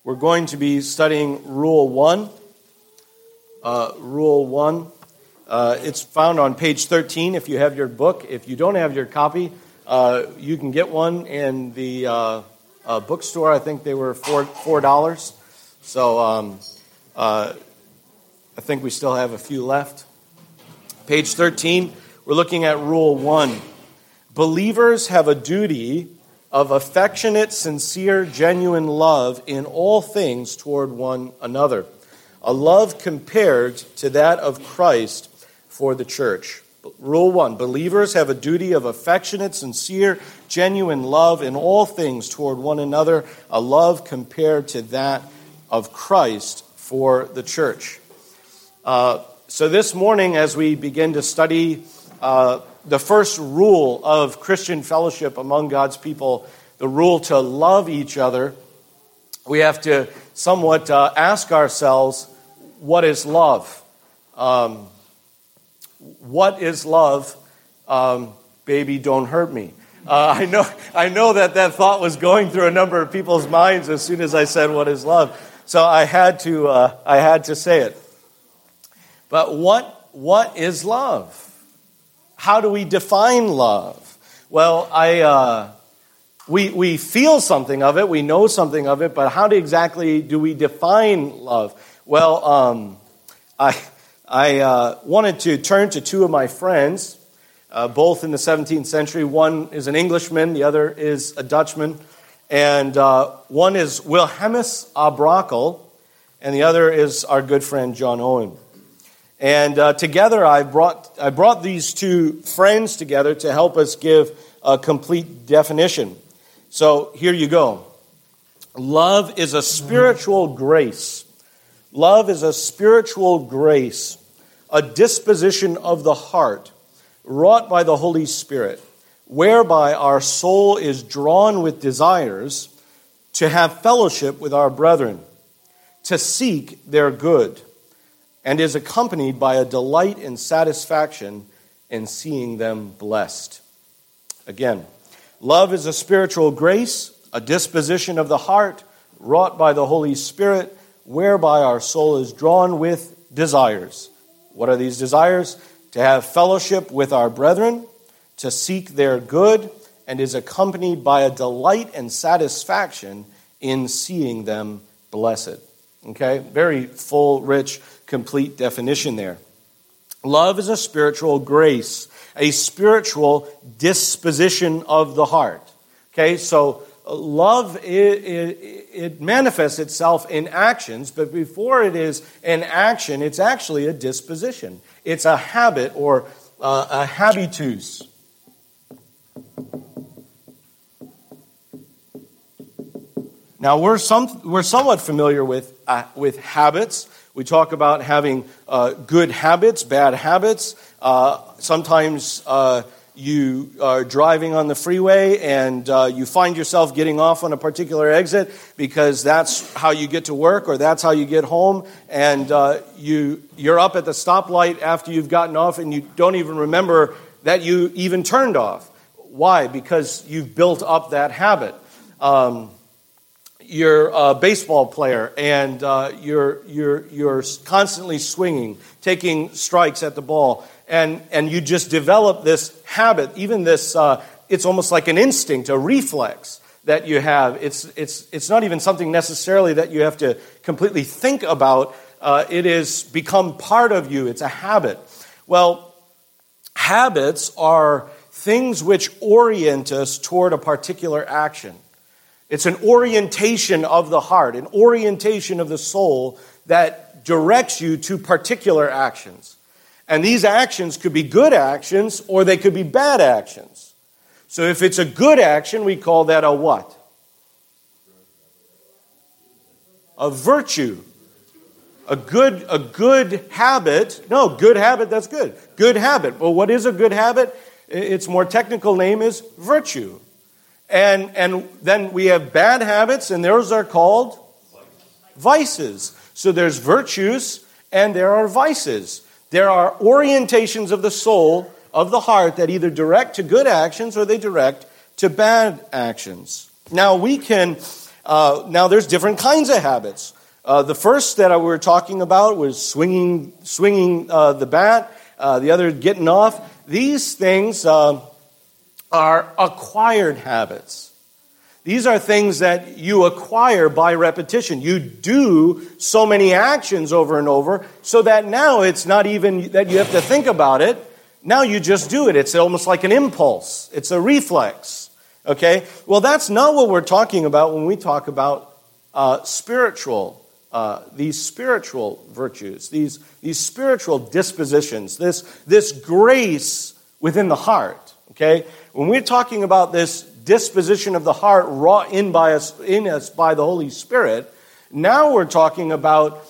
We're going to be studying Rule 1. Rule 1. It's found on page 13 if you have your book. If you don't have your copy, you can get one in the bookstore. I think they were $4. So I think we still have a few left. Page 13, we're looking at Rule 1. Believers have a duty of affectionate, sincere, genuine love in all things toward one another. A love compared to that of Christ for the church. Rule 1, believers have a duty of affectionate, sincere, genuine love in all things toward one another. A love compared to that of Christ for the church. So this morning, as we begin to study the first rule of Christian fellowship among God's people, the rule to love each other, we have to somewhat ask ourselves, what is love? What is love? Baby, don't hurt me. I know that thought was going through a number of people's minds as soon as I said, what is love? So I had to say it. But what is love? How do we define love? Well, we feel something of it, we know something of it, but how exactly do we define love? Well, I wanted to turn to two of my friends, both in the 17th century. One is an Englishman, the other is a Dutchman, and one is Wilhelmus à Brakel, and the other is our good friend John Owen. And together I brought these two friends together to help us give a complete definition. So here you go. Love is a spiritual grace. Love is a spiritual grace, a disposition of the heart wrought by the Holy Spirit, whereby our soul is drawn with desires to have fellowship with our brethren, to seek their good, and is accompanied by a delight and satisfaction in seeing them blessed. Again, love is a spiritual grace, a disposition of the heart wrought by the Holy Spirit, whereby our soul is drawn with desires. What are these desires? To have fellowship with our brethren, to seek their good, and is accompanied by a delight and satisfaction in seeing them blessed. Okay, very full, rich, complete definition there. Love is a spiritual grace, a spiritual disposition of the heart. Okay, so love, it manifests itself in actions, but before it is an action, it's actually a disposition. It's a habit or a habitus. Now, we're somewhat familiar with habits. We talk about having good habits, bad habits. Sometimes you are driving on the freeway and you find yourself getting off on a particular exit because that's how you get to work or that's how you get home, and you're up at the stoplight after you've gotten off and you don't even remember that you even turned off. Why? Because you've built up that habit. You're a baseball player and you're constantly swinging, taking strikes at the ball, and you just develop this habit, even this, it's almost like an instinct, a reflex that you have. It's not even something necessarily that you have to completely think about. It has become part of you. It's a habit. Well, habits are things which orient us toward a particular action. It's an orientation of the heart, an orientation of the soul that directs you to particular actions. And these actions could be good actions or they could be bad actions. So if it's a good action, we call that a what? A virtue. A good habit. No, good habit, that's good. Good habit. Well, what is a good habit? Its more technical name is virtue. And then we have bad habits, and those are called vices. So there's virtues and there are vices. There are orientations of the soul, of the heart, that either direct to good actions or they direct to bad actions. Now we can Now, there's different kinds of habits. The first that we were talking about was swinging the bat. The other, getting off. These things are acquired habits. These are things that you acquire by repetition. You do so many actions over and over so that now it's not even that you have to think about it. Now you just do it. It's almost like an impulse. It's a reflex. Okay? Well, that's not what we're talking about when we talk about these spiritual virtues, these spiritual dispositions, this grace within the heart. Okay? When we're talking about this disposition of the heart wrought in us by the Holy Spirit, now we're talking about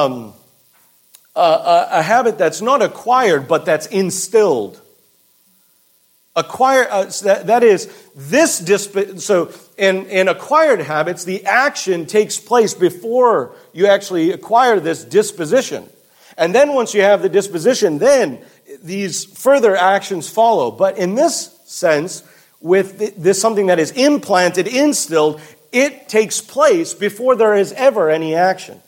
a habit that's not acquired, but that's instilled. That is, so in acquired habits, the action takes place before you actually acquire this disposition. And then once you have the disposition, then these further actions follow. But in this sense, with this something that is implanted, instilled, it takes place before there is ever any action.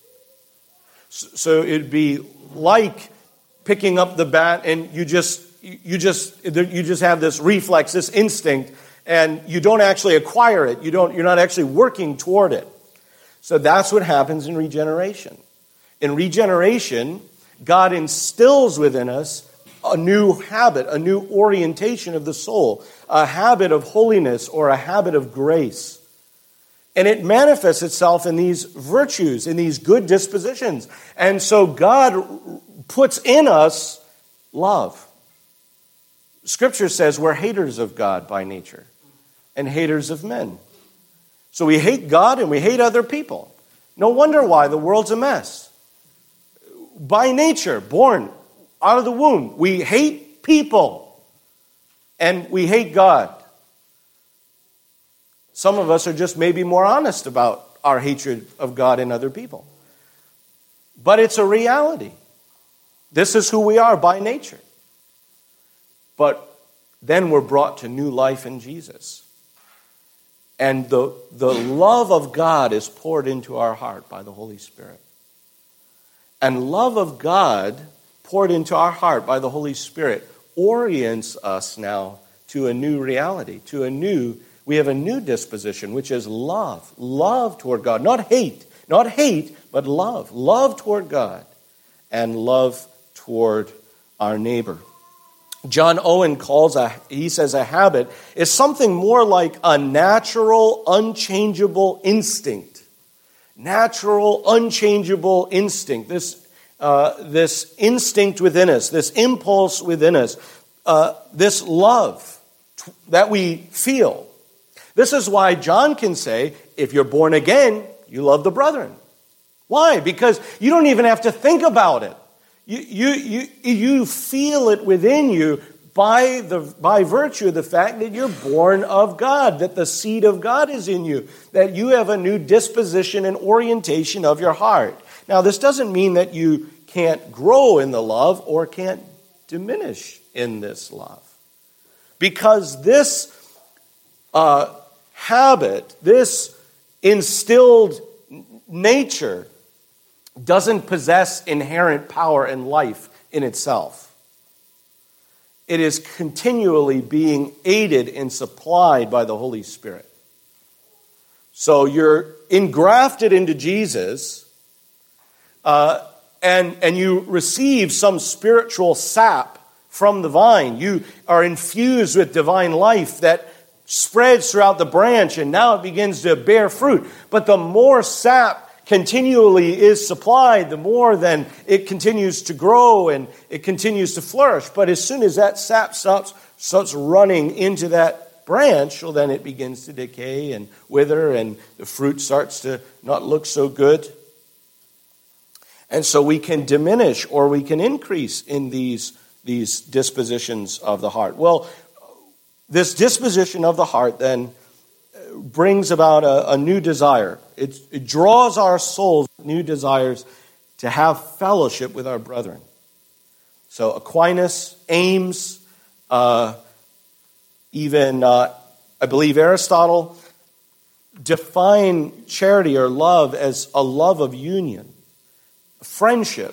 So it'd be like picking up the bat and you just have this reflex, this instinct, and you don't actually acquire it. You're not actually working toward it. So that's what happens in regeneration. In regeneration, God instills within us a new habit, a new orientation of the soul, a habit of holiness or a habit of grace. And it manifests itself in these virtues, in these good dispositions. And so God puts in us love. Scripture says we're haters of God by nature and haters of men. So we hate God and we hate other people. No wonder why the world's a mess. By nature, born out of the womb, we hate people and we hate God. Some of us are just maybe more honest about our hatred of God and other people. But it's a reality. This is who we are by nature. But then we're brought to new life in Jesus. And the love of God is poured into our heart by the Holy Spirit. And love of God poured into our heart by the Holy Spirit orients us now to a new reality, we have a new disposition, which is love. Love toward God. Not hate, but love. Love toward God and love toward our neighbor. John Owen says a habit is something more like a natural, unchangeable instinct. Natural, unchangeable instinct. This instinct within us, this impulse within us, this love that we feel. This is why John can say, if you're born again, you love the brethren. Why? Because you don't even have to think about it. You feel it within you by virtue of the fact that you're born of God, that the seed of God is in you, that you have a new disposition and orientation of your heart. Now, this doesn't mean that you can't grow in the love or can't diminish in this love. Because this habit, this instilled nature, doesn't possess inherent power and life in itself. It is continually being aided and supplied by the Holy Spirit. So you're engrafted into Jesus, and you receive some spiritual sap from the vine. You are infused with divine life that spreads throughout the branch, and now it begins to bear fruit. But the more sap continually is supplied, the more then it continues to grow and it continues to flourish. But as soon as that sap starts running into that branch, well, then it begins to decay and wither, and the fruit starts to not look so good. And so we can diminish or we can increase in these dispositions of the heart. Well, this disposition of the heart then brings about a new desire. It draws our souls new desires to have fellowship with our brethren. So Aquinas, Ames, even I believe Aristotle, define charity or love as a love of union, friendship.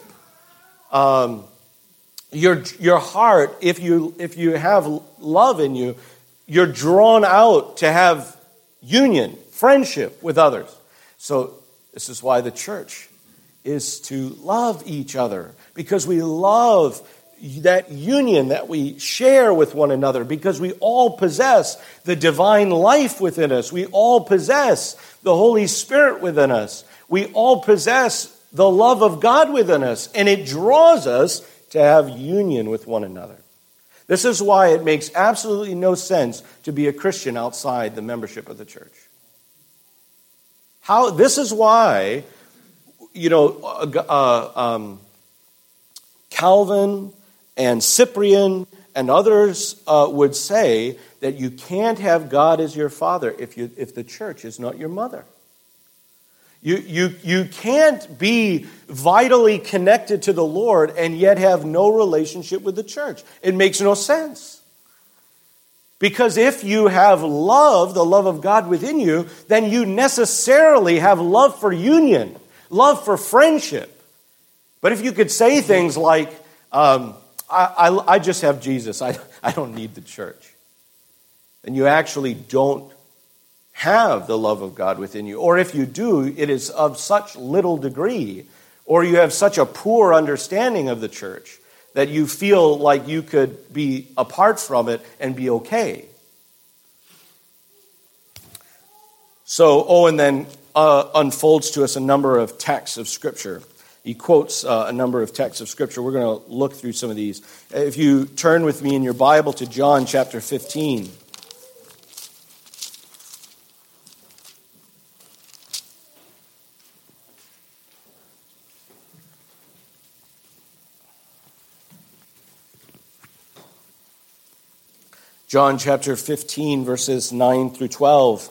Your heart, if you have love in you, you're drawn out to have union, friendship with others. So this is why the church is to love each other, because we love that union that we share with one another, because we all possess the divine life within us. We all possess the Holy Spirit within us. We all possess the love of God within us, and it draws us to have union with one another. This is why it makes absolutely no sense to be a Christian outside the membership of the church. This is why, Calvin and Cyprian and others would say that you can't have God as your father if the church is not your mother. You can't be vitally connected to the Lord and yet have no relationship with the church. It makes no sense. Because if you have love, the love of God within you, then you necessarily have love for union, love for friendship. But if you could say things like, I just have Jesus, I don't need the church, then you actually don't have the love of God within you. Or if you do, it is of such little degree, or you have such a poor understanding of the church that you feel like you could be apart from it and be okay. So Owen then unfolds to us a number of texts of Scripture. He quotes a number of texts of Scripture. We're going to look through some of these. If you turn with me in your Bible to John chapter 15. John chapter 15, verses 9 through 12.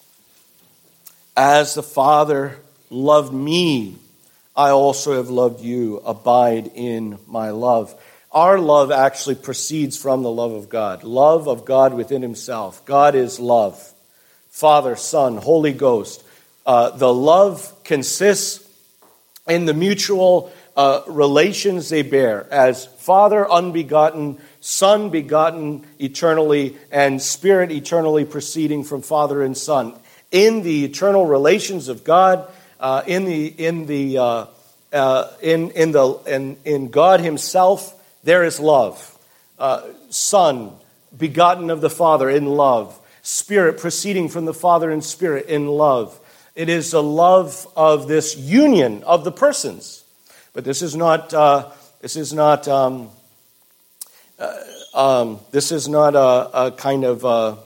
As the Father loved me, I also have loved you. Abide in my love. Our love actually proceeds from the love of God. Love of God within himself. God is love. Father, Son, Holy Ghost. The love consists in the mutual relations they bear as Father unbegotten, Son begotten eternally, and Spirit eternally proceeding from Father and Son. In the eternal relations of God, in God Himself, there is love. Son begotten of the Father in love. Spirit proceeding from the Father and Spirit in love. It is the love of this union of the persons. But this is not a kind of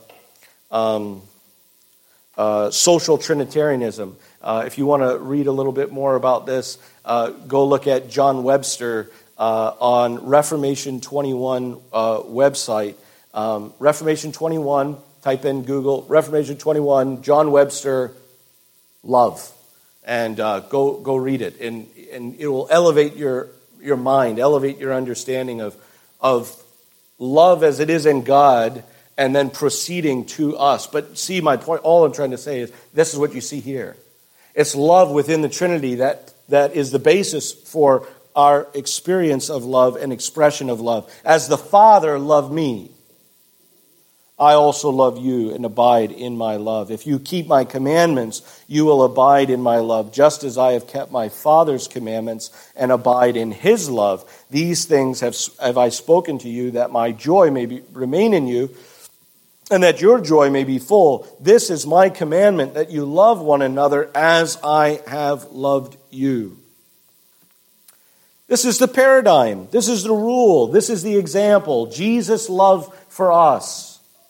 social Trinitarianism. If you want to read a little bit more about this, go look at John Webster on Reformation 21 website. Reformation 21, type in Google, Reformation 21, John Webster, love. And go read it. And it will elevate your mind, elevate your understanding of love as it is in God, and then proceeding to us. But see, my point, all I'm trying to say is, this is what you see here. It's love within the Trinity that is the basis for our experience of love and expression of love. As the Father loved me, I also love you, and abide in my love. If you keep my commandments, you will abide in my love, just as I have kept my Father's commandments and abide in his love. These things have I spoken to you, that my joy may remain in you, and that your joy may be full. This is my commandment, that you love one another as I have loved you. This is the paradigm. This is the rule. This is the example. Jesus' love for us.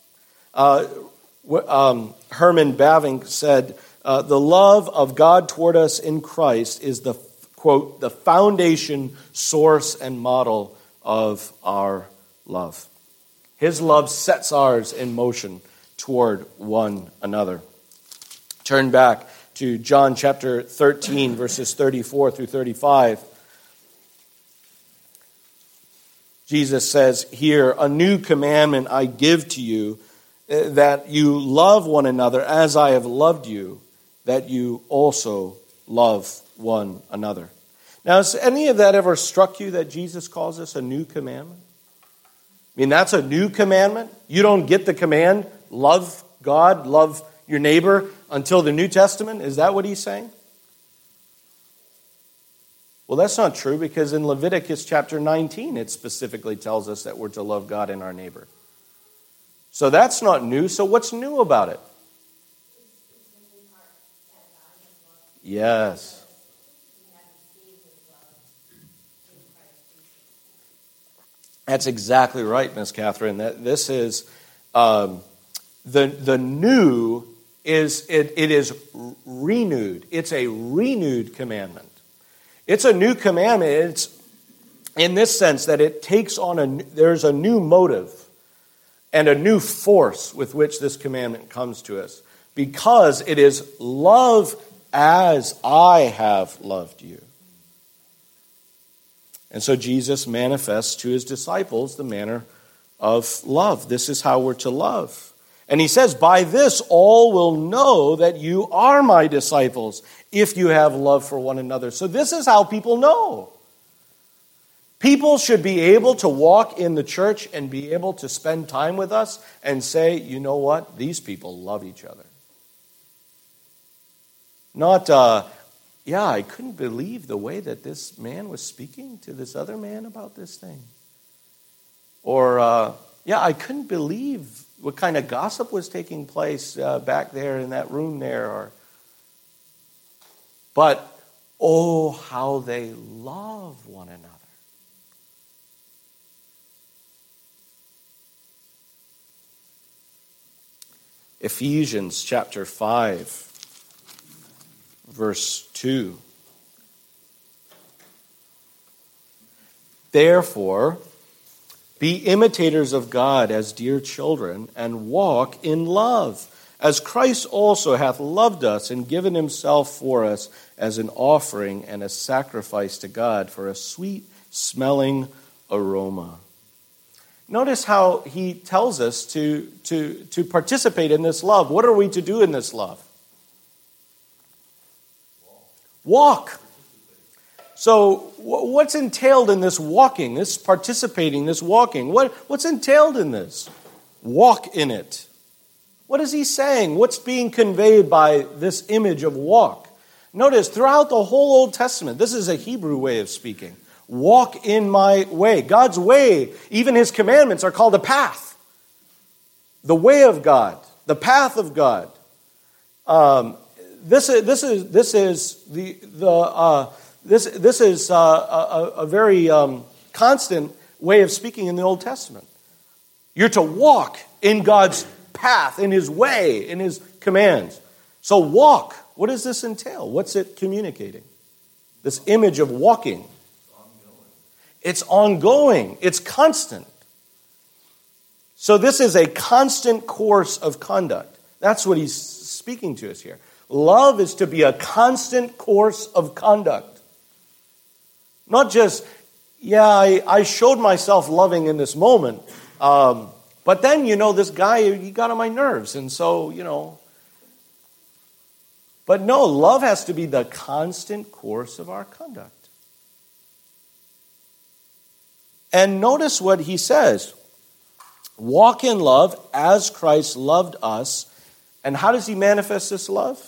Herman Bavinck said, the love of God toward us in Christ is the, quote, the foundation, source, and model of our love. His love sets ours in motion toward one another. Turn back to John chapter 13, verses 34 through 35. Jesus says here, a new commandment I give to you, that you love one another as I have loved you, that you also love one another. Now, has any of that ever struck you that Jesus calls us a new commandment? I mean, that's a new commandment. You don't get the command, love God, love your neighbor, until the New Testament. Is that what he's saying? Well, that's not true, because in Leviticus chapter 19, it specifically tells us that we're to love God and our neighbor. So that's not new. So what's new about it? Yes. That's exactly right, Miss Catherine. That this is the new is it is renewed. It's a renewed commandment. It's a new commandment. It's in this sense that it takes on there's a new motive and a new force with which this commandment comes to us, because it is love as I have loved you. And so Jesus manifests to his disciples the manner of love. This is how we're to love. And he says, by this all will know that you are my disciples, if you have love for one another. So this is how people know. People should be able to walk in the church and be able to spend time with us and say, you know what? These people love each other. Not, I couldn't believe the way that this man was speaking to this other man about this thing. Or, I couldn't believe what kind of gossip was taking place back there in that room there. But, oh, how they love one another. Ephesians chapter 5. Verse 2. Therefore, be imitators of God as dear children, and walk in love, as Christ also hath loved us and given himself for us as an offering and a sacrifice to God for a sweet-smelling aroma. Notice how he tells us to participate in this love. What are we to do in this love? Walk. So what's entailed in this walking, this participating, this walking? What's entailed in this? Walk in it. What is he saying? What's being conveyed by this image of walk? Notice, throughout the whole Old Testament, this is a Hebrew way of speaking. Walk in my way. God's way, even his commandments, are called a path. The way of God, the path of God. This is a very constant way of speaking in the Old Testament. You're to walk in God's path, in his way, in his commands. So walk. What does this entail? What's it communicating? This image of walking. It's ongoing. It's constant. So this is a constant course of conduct. That's what he's speaking to us here. Love is to be a constant course of conduct. Not just, I showed myself loving in this moment, but then, this guy, he got on my nerves, and so, But no, love has to be the constant course of our conduct. And notice what he says. Walk in love as Christ loved us. And how does he manifest this love?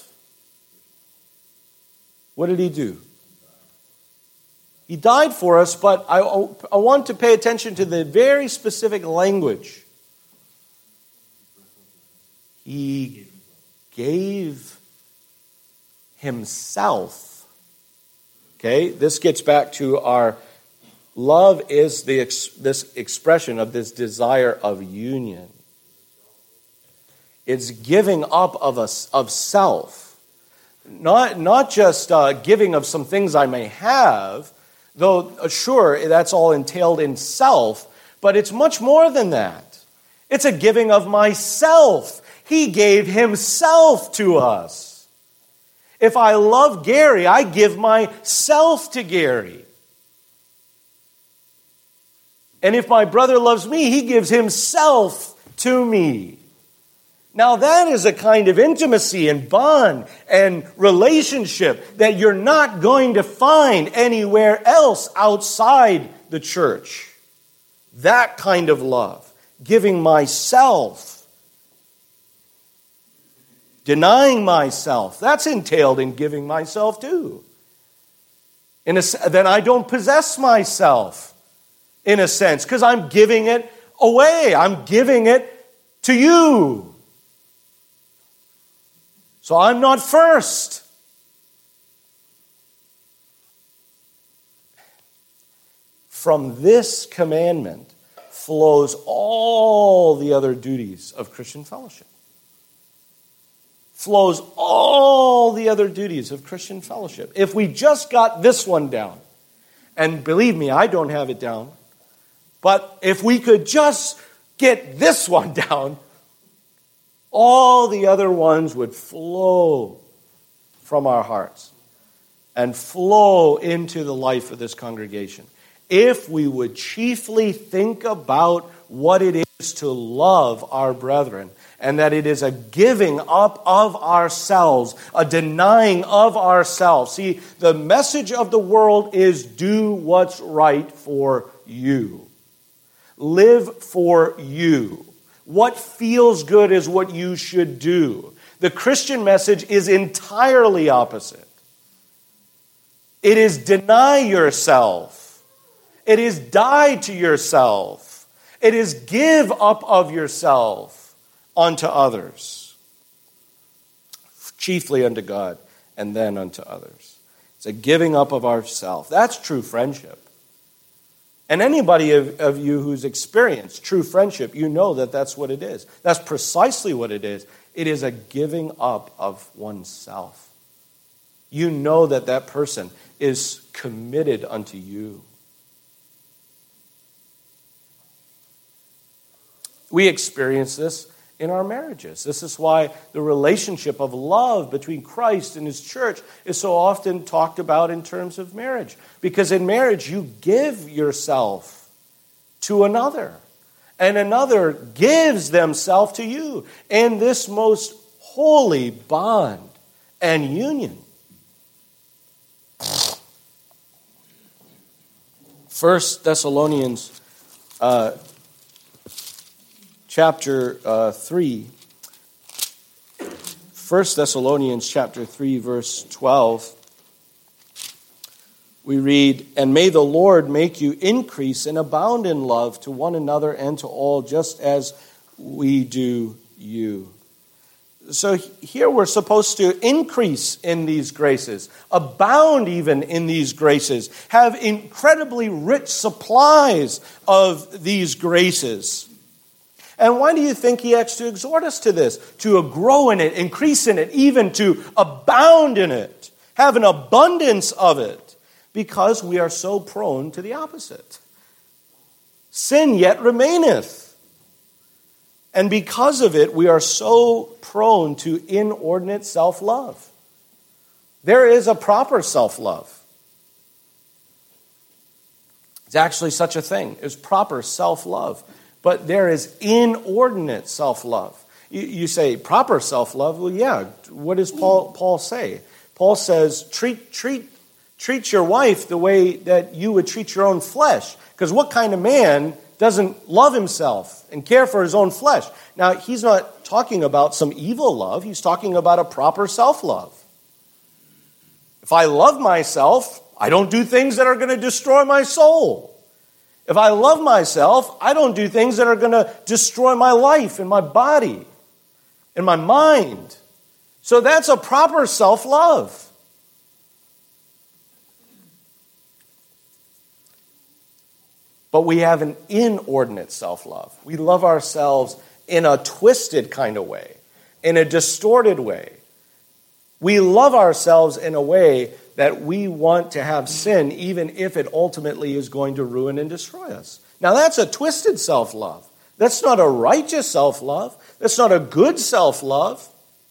What did he do? He died for us, but I want to pay attention to the very specific language. He gave himself. Okay, this gets back to our love is this expression of this desire of union. It's giving up of self. Not just giving of some things I may have, though sure, that's all entailed in self, but it's much more than that. It's a giving of myself. He gave himself to us. If I love Gary, I give myself to Gary. And if my brother loves me, he gives himself to me. Now that is a kind of intimacy and bond and relationship that you're not going to find anywhere else outside the church. That kind of love, giving myself, denying myself, that's entailed in giving myself too. Then I don't possess myself, in a sense, because I'm giving it away. I'm giving it to you. So I'm not first. From this commandment flows all the other duties of Christian fellowship. Flows all the other duties of Christian fellowship. If we just got this one down, and believe me, I don't have it down, but if we could just get this one down, all the other ones would flow from our hearts and flow into the life of this congregation. If we would chiefly think about what it is to love our brethren, and that it is a giving up of ourselves, a denying of ourselves. See, the message of the world is do what's right for you. Live for you. What feels good is what you should do. The Christian message is entirely opposite. It is deny yourself. It is die to yourself. It is give up of yourself unto others, chiefly unto God, and then unto others. It's a giving up of ourself. That's true friendship. And anybody of you who's experienced true friendship, you know that that's what it is. That's precisely what it is. It is a giving up of oneself. You know that that person is committed unto you. We experience this in our marriages. This is why the relationship of love between Christ and His church is so often talked about in terms of marriage. Because in marriage, you give yourself to another, and another gives themselves to you in this most holy bond and union. 1 Thessalonians chapter 3. 1 Thessalonians chapter 3, verse 12. We read, "And may the Lord make you increase and abound in love to one another and to all, just as we do you." So here we're supposed to increase in these graces, abound even in these graces, have incredibly rich supplies of these graces. And why do you think he has to exhort us to this? To grow in it, increase in it, even to abound in it, have an abundance of it, because we are so prone to the opposite. Sin yet remaineth. And because of it, we are so prone to inordinate self-love. There is a proper self-love. It's actually such a thing. It's proper self-love. But there is inordinate self-love. You say proper self-love? Well, yeah. What does Paul say? Paul says, treat your wife the way that you would treat your own flesh. Because what kind of man doesn't love himself and care for his own flesh? Now, he's not talking about some evil love. He's talking about a proper self-love. If I love myself, I don't do things that are going to destroy my soul. If I love myself, I don't do things that are going to destroy my life and my body and my mind. So that's a proper self-love. But we have an inordinate self-love. We love ourselves in a twisted kind of way, in a distorted way. We love ourselves in a way that we want to have sin, even if it ultimately is going to ruin and destroy us. Now, that's a twisted self-love. That's not a righteous self-love. That's not a good self-love.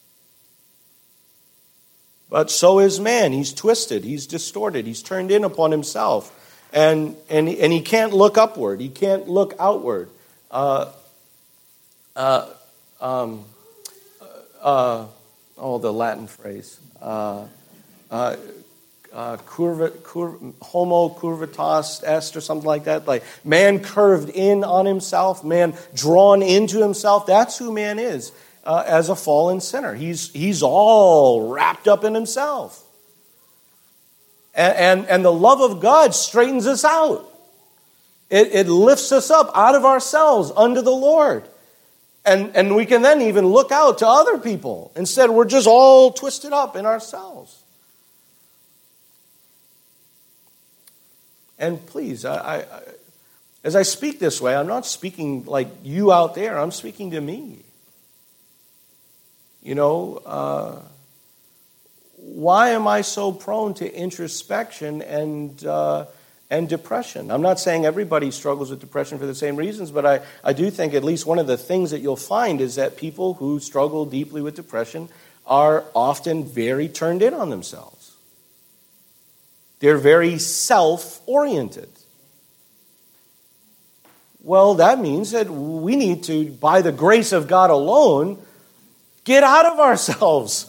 But so is man. He's twisted. He's distorted. He's turned in upon himself. And he can't look upward. He can't look outward. the Latin phrase. Homo curvatus est, or something like that. Like man curved in on himself, man drawn into himself. That's who man is as a fallen sinner. He's all wrapped up in himself. And the love of God straightens us out. It lifts us up out of ourselves unto the Lord. And we can then even look out to other people. Instead, we're just all twisted up in ourselves. And please, as I speak this way, I'm not speaking like you out there. I'm speaking to me. Why am I so prone to introspection and depression? I'm not saying everybody struggles with depression for the same reasons, but I do think at least one of the things that you'll find is that people who struggle deeply with depression are often very turned in on themselves. They're very self-oriented. Well, that means that we need to, by the grace of God alone, get out of ourselves.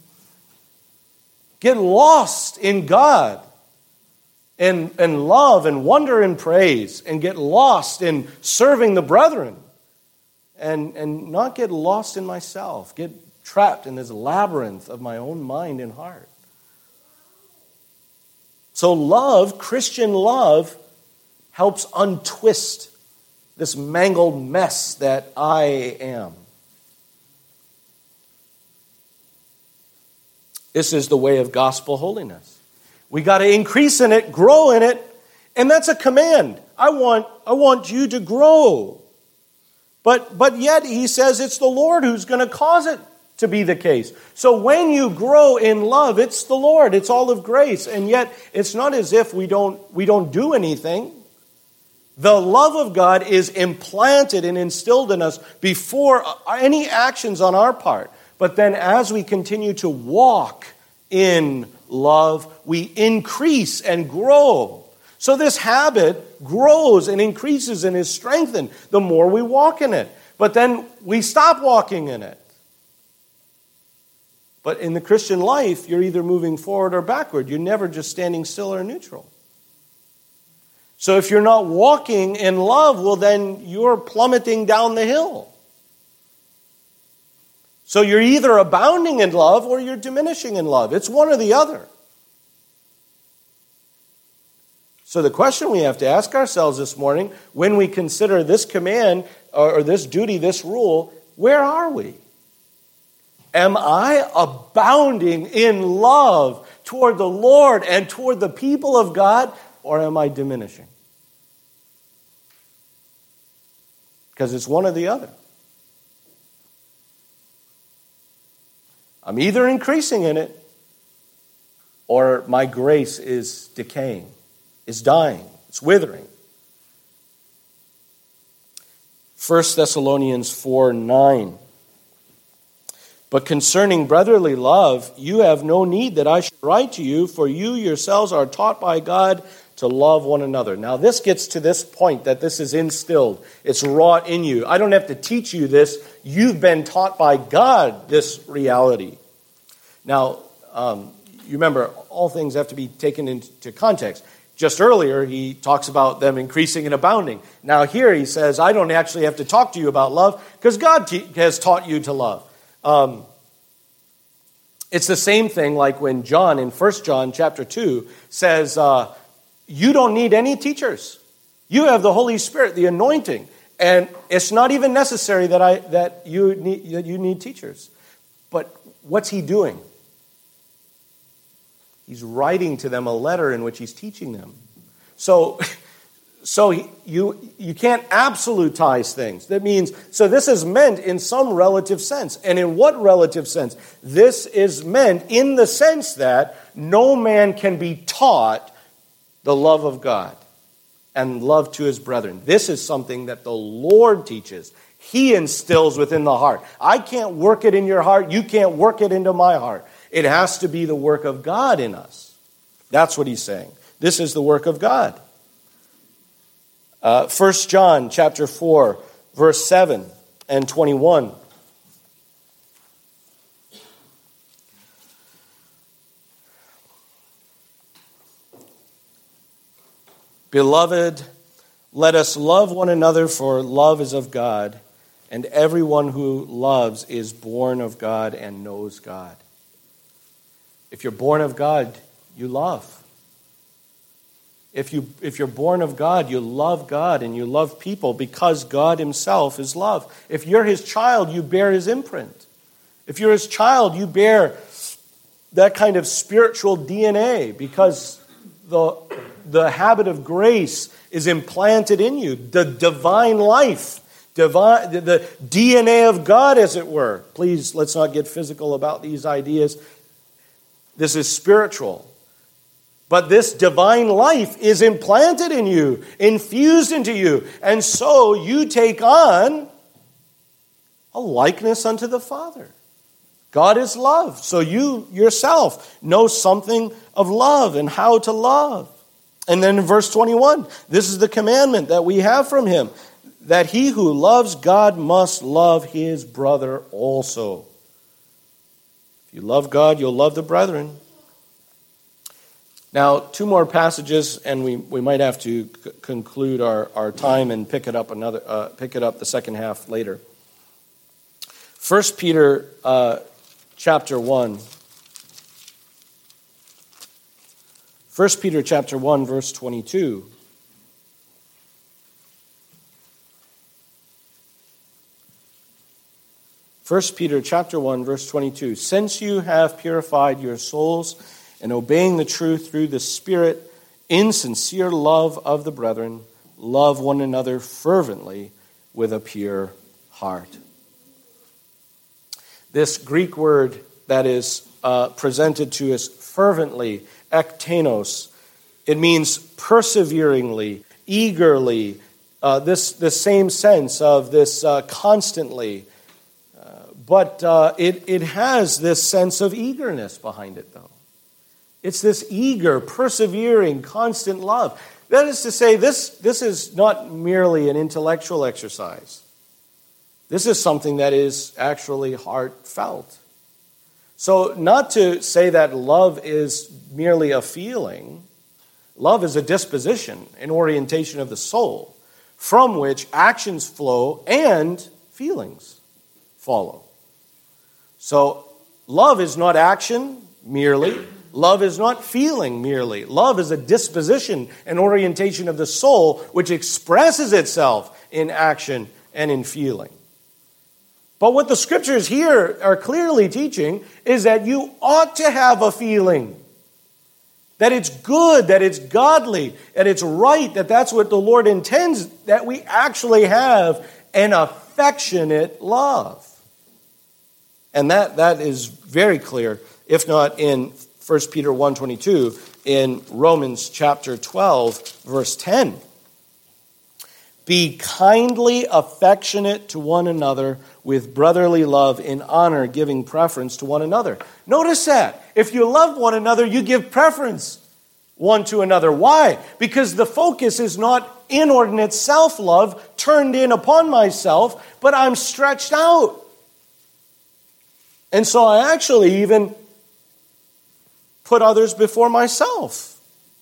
Get lost in God and love and wonder and praise, and get lost in serving the brethren, and not get lost in myself, get trapped in this labyrinth of my own mind and heart. So love, Christian love, helps untwist this mangled mess that I am. This is the way of gospel holiness. We got to increase in it, grow in it, and that's a command. I want you to grow. But yet he says it's the Lord who's going to cause it to be the case. So when you grow in love, it's the Lord. It's all of grace. And yet it's not as if we don't do anything. The love of God is implanted and instilled in us before any actions on our part. But then as we continue to walk in love, we increase and grow. So this habit grows and increases and is strengthened the more we walk in it. But then we stop walking in it. But in the Christian life, you're either moving forward or backward. You're never just standing still or neutral. So if you're not walking in love, well, then you're plummeting down the hill. So you're either abounding in love or you're diminishing in love. It's one or the other. So the question we have to ask ourselves this morning, when we consider this command or this duty, this rule, where are we? Am I abounding in love toward the Lord and toward the people of God, or am I diminishing? Because it's one or the other. I'm either increasing in it, or my grace is decaying, is dying, it's withering. 1 Thessalonians 4:9. But concerning brotherly love, you have no need that I should write to you, for you yourselves are taught by God to love one another. Now this gets to this point that this is instilled. It's wrought in you. I don't have to teach you this. You've been taught by God this reality. Now, you remember, all things have to be taken into context. Just earlier, he talks about them increasing and abounding. Now here he says, I don't actually have to talk to you about love because God has taught you to love. It's the same thing like when John in 1 John chapter 2 says, you don't need any teachers. You have the Holy Spirit, the anointing. And it's not even necessary that you need teachers. But what's he doing? He's writing to them a letter in which he's teaching them. So you can't absolutize things. That means, so this is meant in some relative sense. And in what relative sense? This is meant in the sense that no man can be taught the love of God and love to his brethren. This is something that the Lord teaches. He instills within the heart. I can't work it in your heart. You can't work it into my heart. It has to be the work of God in us. That's what he's saying. This is the work of God. 1 John chapter 4, verse 7 and 21. Beloved, let us love one another, for love is of God, and everyone who loves is born of God and knows God. If you're born of God, you love. If you're born of God, you love God and you love people because God himself is love. If you're his child, you bear his imprint. If you're his child, you bear that kind of spiritual DNA because the habit of grace is implanted in you. The divine life, the DNA of God, as it were. Please, let's not get physical about these ideas. This is spiritual. But this divine life is implanted in you, infused into you. And so you take on a likeness unto the Father. God is love. So you yourself know something of love and how to love. And then in verse 21, this is the commandment that we have from him, that he who loves God must love his brother also. If you love God, you'll love the brethren. Now, two more passages, and we might have to conclude our time and pick it up the second half later. 1 Peter chapter 1. 1 Peter chapter 1, verse 22. First Peter chapter 1, verse 22. Since you have purified your souls and obeying the truth through the Spirit, in sincere love of the brethren, love one another fervently with a pure heart. This Greek word that is presented to us fervently, ektenos, it means perseveringly, eagerly, this same sense of this constantly. But it has this sense of eagerness behind it, though. It's this eager, persevering, constant love. That is to say, this is not merely an intellectual exercise. This is something that is actually heartfelt. So not to say that love is merely a feeling. Love is a disposition, an orientation of the soul, from which actions flow and feelings follow. So love is not action merely. Love is not feeling merely. Love is a disposition, an orientation of the soul, which expresses itself in action and in feeling. But what the scriptures here are clearly teaching is that you ought to have a feeling. That it's good, that it's godly, that it's right, that that's what the Lord intends, that we actually have an affectionate love. And that is very clear, if not in 1 Peter 1:22, in Romans chapter 12, verse 10. Be kindly affectionate to one another with brotherly love in honor, giving preference to one another. Notice that. If you love one another, you give preference one to another. Why? Because the focus is not inordinate self-love turned in upon myself, but I'm stretched out. And so I actually even put others before myself.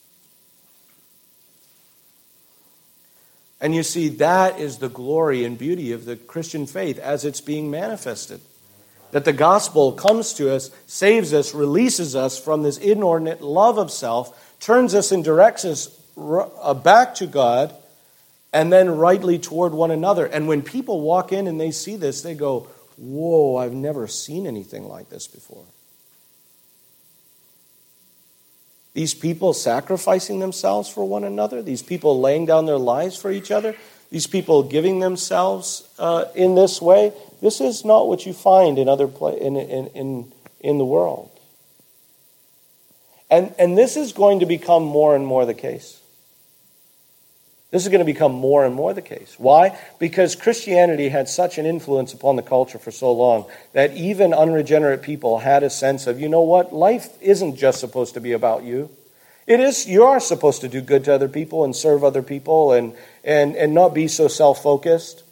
And you see, that is the glory and beauty of the Christian faith as it's being manifested. That the gospel comes to us, saves us, releases us from this inordinate love of self, turns us and directs us back to God, and then rightly toward one another. And when people walk in and they see this, they go, whoa, I've never seen anything like this before. These people sacrificing themselves for one another, these people laying down their lives for each other, these people giving themselves in this way, this is not what you find in other in the world. And this is going to become more and more the case. This is going to become more and more the case. Why? Because Christianity had such an influence upon the culture for so long that even unregenerate people had a sense of, you know what, life isn't just supposed to be about you. It is, you are supposed to do good to other people and serve other people and not be so self-focused.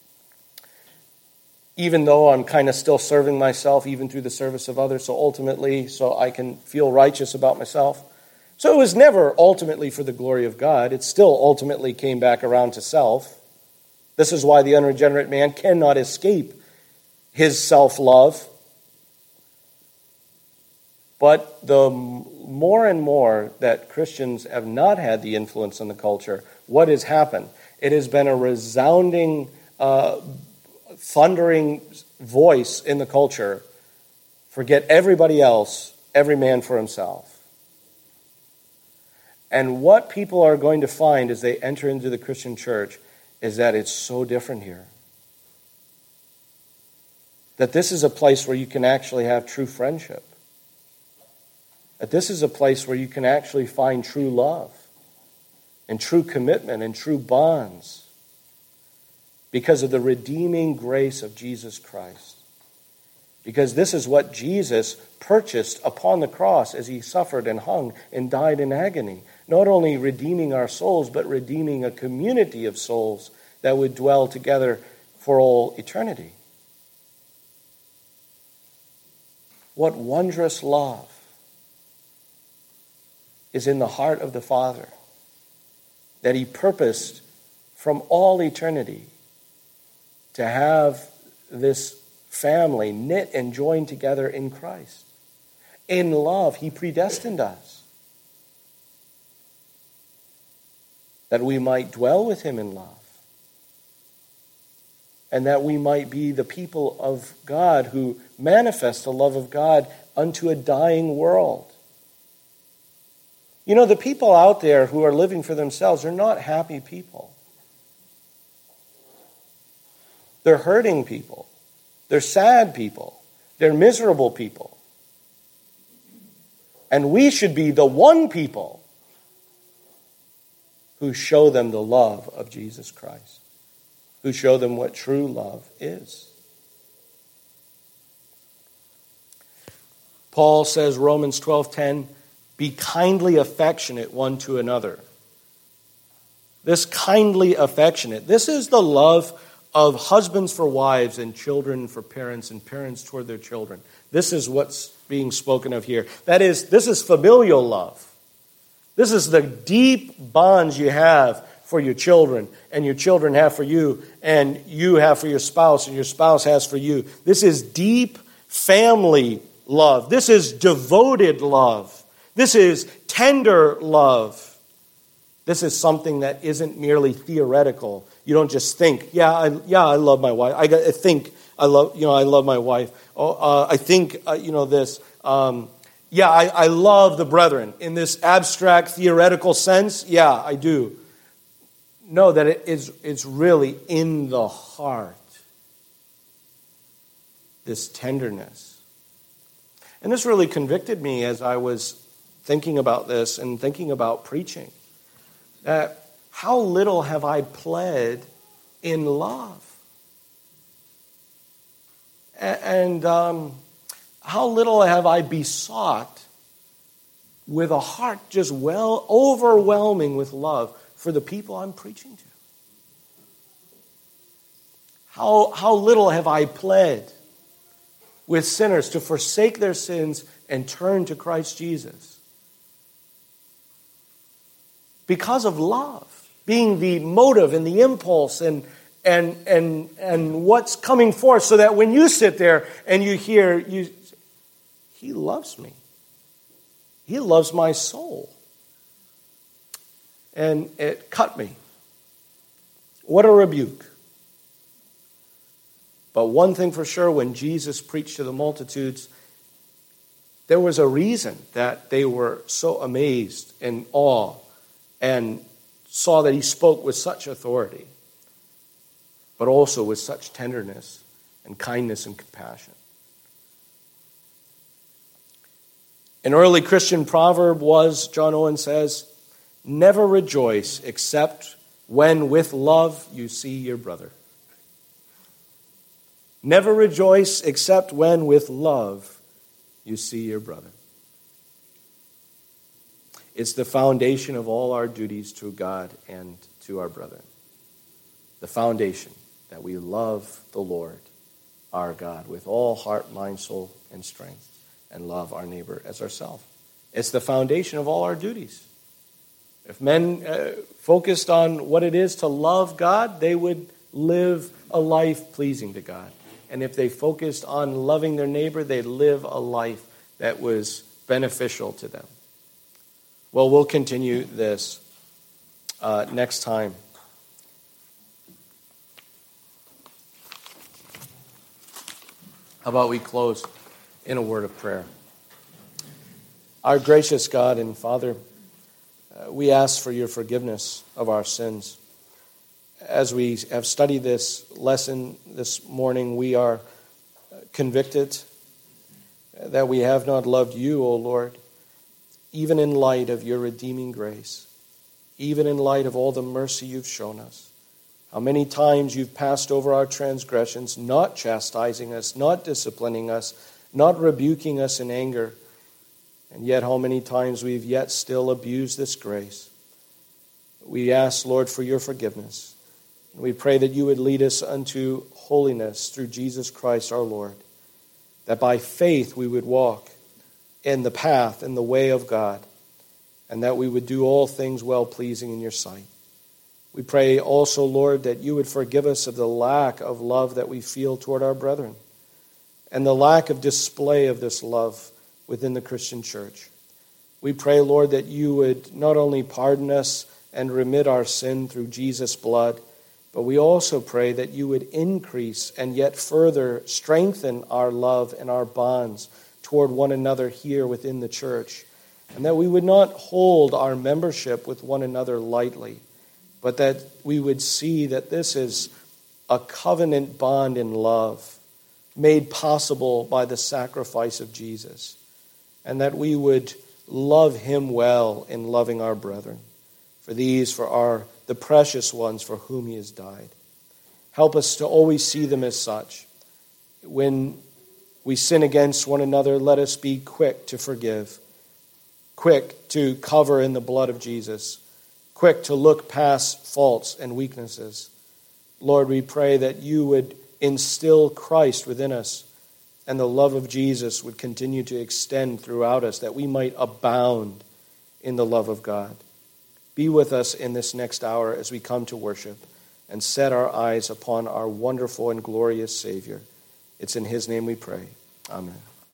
Even though I'm kind of still serving myself, even through the service of others, so ultimately, so I can feel righteous about myself. So it was never ultimately for the glory of God. It still ultimately came back around to self. This is why the unregenerate man cannot escape his self-love. But the more and more that Christians have not had the influence on the culture, what has happened? It has been a resounding, thundering voice in the culture. Forget everybody else, every man for himself. And what people are going to find as they enter into the Christian church is that it's so different here. That this is a place where you can actually have true friendship. That this is a place where you can actually find true love and true commitment and true bonds because of the redeeming grace of Jesus Christ. Because this is what Jesus purchased upon the cross as he suffered and hung and died in agony. Not only redeeming our souls, but redeeming a community of souls that would dwell together for all eternity. What wondrous love is in the heart of the Father that he purposed from all eternity to have this family knit and joined together in Christ. In love, he predestined us that we might dwell with him in love and that we might be the people of God who manifest the love of God unto a dying world. You know, the people out there who are living for themselves are not happy people. They're hurting people. They're sad people. They're miserable people. And we should be the one people who show them the love of Jesus Christ, who show them what true love is. Paul says, Romans 12:10, be kindly affectionate one to another. This kindly affectionate, this is the love of husbands for wives and children for parents and parents toward their children. This is what's being spoken of here. That is, this is familial love. This is the deep bonds you have for your children and your children have for you and you have for your spouse and your spouse has for you. This is deep family love. This is devoted love. This is tender love. This is something that isn't merely theoretical. You don't just think, I love my wife. I love my wife. I think this. I love the brethren in this abstract theoretical sense. Yeah, I do. No, that it's really in the heart. This tenderness. And this really convicted me as I was thinking about this and thinking about preaching. That how little have I pled in love? And how little have I besought with a heart just overwhelming with love for the people I'm preaching to? How little have I pled with sinners to forsake their sins and turn to Christ Jesus? Because of love being the motive and the impulse and what's coming forth, so that when you sit there and you hear, he loves me. He loves my soul. And it cut me. What a rebuke. But one thing for sure, when Jesus preached to the multitudes, there was a reason that they were so amazed and awe and saw that he spoke with such authority, but also with such tenderness and kindness and compassion. An early Christian proverb was, John Owen says, never rejoice except when with love you see your brother. Never rejoice except when with love you see your brother. It's the foundation of all our duties to God and to our brethren. The foundation that we love the Lord, our God, with all heart, mind, soul, and strength, and love our neighbor as ourselves. It's the foundation of all our duties. If men focused on what it is to love God, they would live a life pleasing to God. And if they focused on loving their neighbor, they'd live a life that was beneficial to them. Well, we'll continue this next time. How about we close in a word of prayer? Our gracious God and Father, we ask for your forgiveness of our sins. As we have studied this lesson this morning, we are convicted that we have not loved you, O Lord, even in light of your redeeming grace, even in light of all the mercy you've shown us. How many times you've passed over our transgressions, not chastising us, not disciplining us, not rebuking us in anger, and yet how many times we've yet still abused this grace. We ask, Lord, for your forgiveness. We pray that you would lead us unto holiness through Jesus Christ our Lord, that by faith we would walk in the path, in the way of God, and that we would do all things well-pleasing in your sight. We pray also, Lord, that you would forgive us of the lack of love that we feel toward our brethren and the lack of display of this love within the Christian church. We pray, Lord, that you would not only pardon us and remit our sin through Jesus' blood, but we also pray that you would increase and yet further strengthen our love and our bonds toward one another here within the church, and that we would not hold our membership with one another lightly, but that we would see that this is a covenant bond in love made possible by the sacrifice of Jesus, and that we would love him well in loving our brethren. For these are the precious ones for whom he has died. Help us to always see them as such. When we sin against one another, let us be quick to forgive, quick to cover in the blood of Jesus, quick to look past faults and weaknesses. Lord, we pray that you would instill Christ within us, and the love of Jesus would continue to extend throughout us, that we might abound in the love of God. Be with us in this next hour as we come to worship and set our eyes upon our wonderful and glorious Savior. It's in his name we pray. Amen.